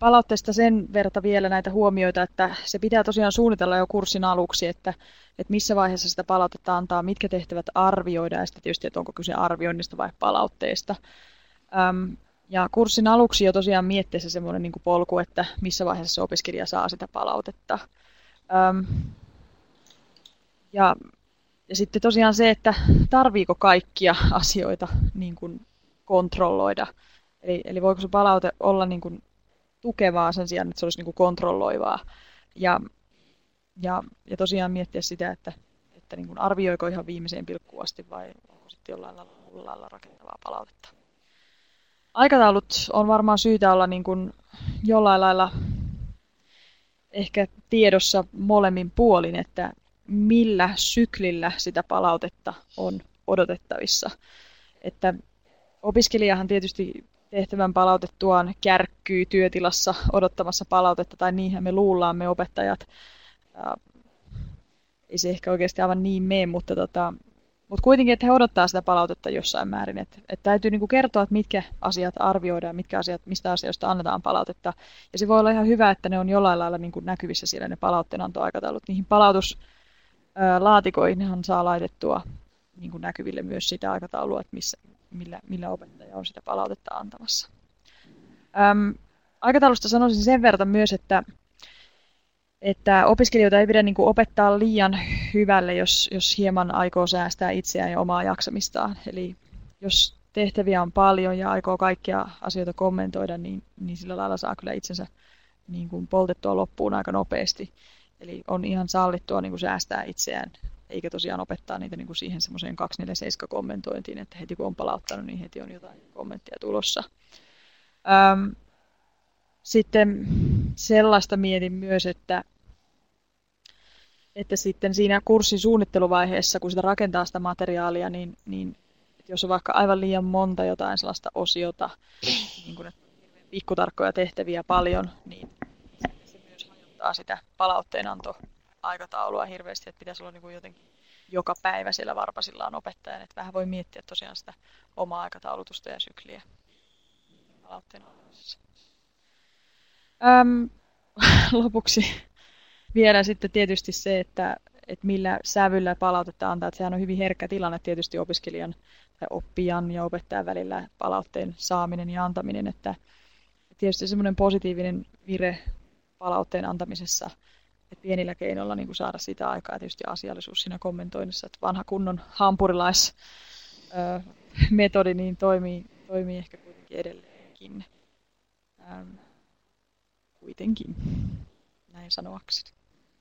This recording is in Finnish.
palautteesta sen verta vielä näitä huomioita, että se pitää tosiaan suunnitella jo kurssin aluksi, että missä vaiheessa sitä palautetta antaa, mitkä tehtävät arvioida ja sitten tietysti, että onko kyse arvioinnista vai palautteesta. Ja kurssin aluksi jo tosiaan miettiä se semmoinen niin kuin polku, että missä vaiheessa se opiskelija saa sitä palautetta. Ja sitten tosiaan se, että tarviiko kaikkia asioita niin kuin kontrolloida. Eli voiko se palaute olla niin kuin tukevaa sen sijaan, että se olisi niin kuin kontrolloivaa. Ja tosiaan miettiä sitä, että niin kuin arvioiko ihan viimeiseen pilkkuun asti vai onko sitten jollain lailla rakentavaa palautetta. Aikataulut on varmaan syytä olla niin kuin jollain lailla ehkä tiedossa molemmin puolin, että millä syklillä sitä palautetta on odotettavissa. Että opiskelijahan tietysti tehtävän palautettuaan kärkkyy työtilassa odottamassa palautetta, tai niinhän me luullaan me opettajat. Ei se ehkä oikeasti aivan niin mene, mutta kuitenkin, että he odottaa sitä palautetta jossain määrin. Että täytyy niinku kertoa, että mitkä asiat arvioidaan, mistä asioista annetaan palautetta. Ja se voi olla ihan hyvä, että ne on jollain lailla niinku näkyvissä siellä ne palautteenantoaikataulut. Niihin palautuslaatikoihinhan saa laitettua niinku näkyville myös sitä aikataulua, että millä opettaja on sitä palautetta antamassa. Aikataulusta sanoisin sen verran myös, että opiskelijoita ei pidä niin kuin opettaa liian hyvälle, jos hieman aikoo säästää itseään ja omaa jaksamistaan. Eli jos tehtäviä on paljon ja aikoo kaikkia asioita kommentoida, niin sillä lailla saa kyllä itsensä niin kuin poltettua loppuun aika nopeasti. Eli on ihan sallittua niin kuin säästää itseään, eikä tosiaan opettaa niitä niin kuin siihen semmoiseen 247-kommentointiin, että heti kun on palauttanut, niin heti on jotain kommenttia tulossa. Sitten sellaista mietin myös, että sitten siinä kurssin suunnitteluvaiheessa, kun sitä rakentaa sitä materiaalia, niin jos on vaikka aivan liian monta jotain sellaista osiota, niin kuin pikkutarkkoja tehtäviä paljon, niin se myös hajottaa sitä palautteenantoaikataulua hirveästi, että pitäisi olla niin kuin jotenkin joka päivä siellä varpasillaan opettajan, että vähän voi miettiä tosiaan sitä omaa aikataulutusta ja sykliä palautteenantoisessa. Lopuksi vielä sitten tietysti se, että millä sävyllä palautetta antaa. Että sehän on hyvin herkkä tilanne tietysti opiskelijan tai oppijan ja opettajan välillä palautteen saaminen ja antaminen. Että tietysti semmoinen positiivinen vire palautteen antamisessa, että pienillä keinoilla niin kuin saada sitä aikaa ja tietysti asiallisuus siinä kommentoinnissa. Että vanha kunnon hampurilaismetodi niin toimii ehkä kuitenkin edelleenkin. Kuitenkin, näin sanoakseni.